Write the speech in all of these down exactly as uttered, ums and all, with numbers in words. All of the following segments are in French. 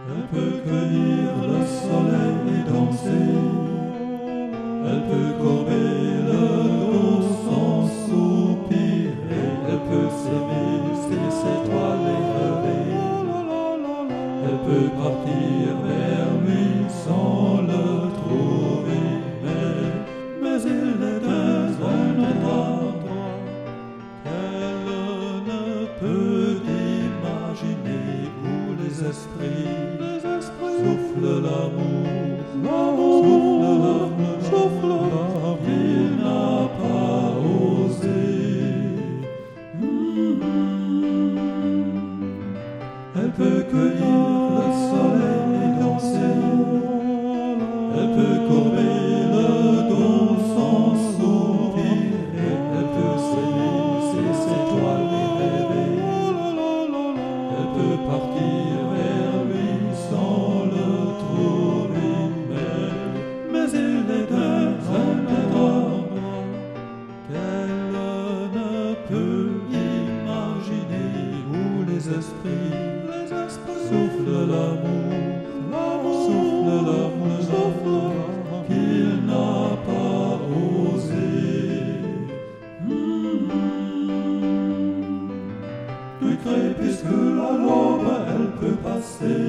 Elle peut cueillir le soleil et danser. Elle peut courber le dos sans soupirer. Elle peut s'aimer, ses étoiles et rêver. Elle peut partir vers lui sans le trouver. Mais, mais il est dans un endroit qu'elle ne peut imaginer, où les esprits, les esprits soufflent l'amour, l'amour, soufflent l'amour, soufflent l'amour qu'il n'a pas osé. Mm-hmm. Elle peut cueillir le soleil et danser. Elle peut courber le dos sans soupirer. Elle peut s'aimer, ses étoiles et rêver. Elle peut partir vers lui sans le trouver. Mais, mais il est dans un endroit qu'elle ne peut imaginer, où les esprits, les esprits soufflent l'amour, l'amour, soufflent l'amour, soufflent l'amour qu'il n'a pas osé. Mm-hmm. Du crépuscule à l'aube, elle peut passer,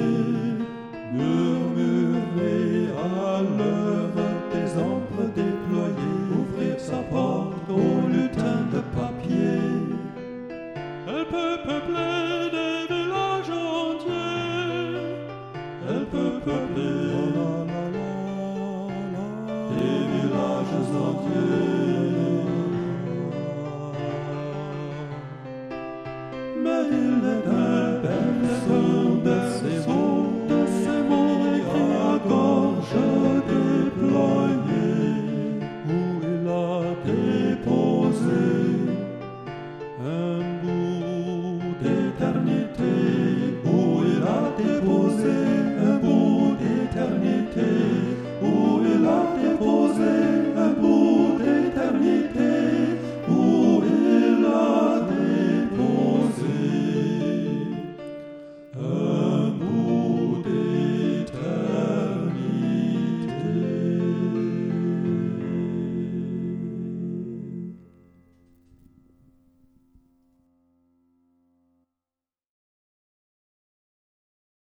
murmurer à l'heure des ombres déployées, ouvrir sa porte au lutin de papier. Elle peut peupler des villages entiers. Elle peut peupler